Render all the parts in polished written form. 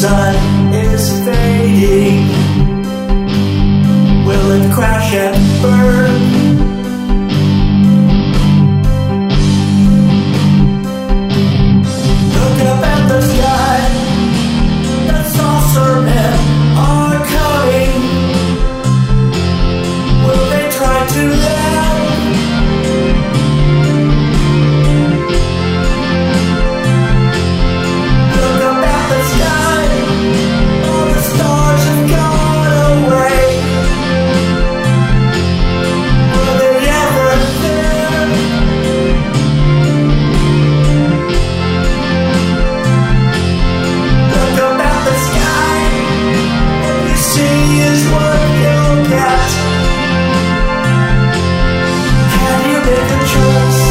sun is fading. Will it crash and burn? Look up at the sky. The saucer men are coming. Will they try to land? Look up at the sky. All the stars have gone away. Were they ever there? Look up at the sky. What you see is what you'll get. Can you make a choice?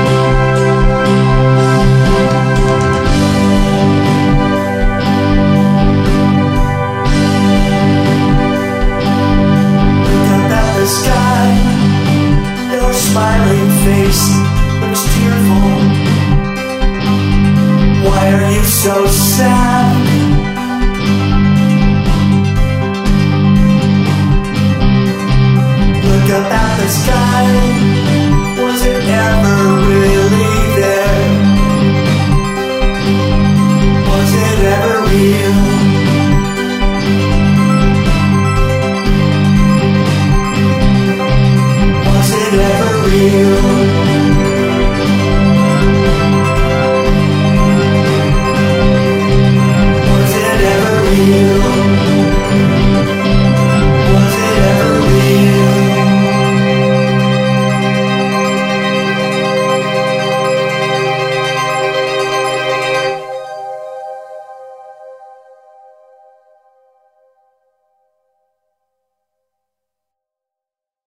Look up at the sky. Your smiling face looks tearful. Why are you so sad? Look up at the sky.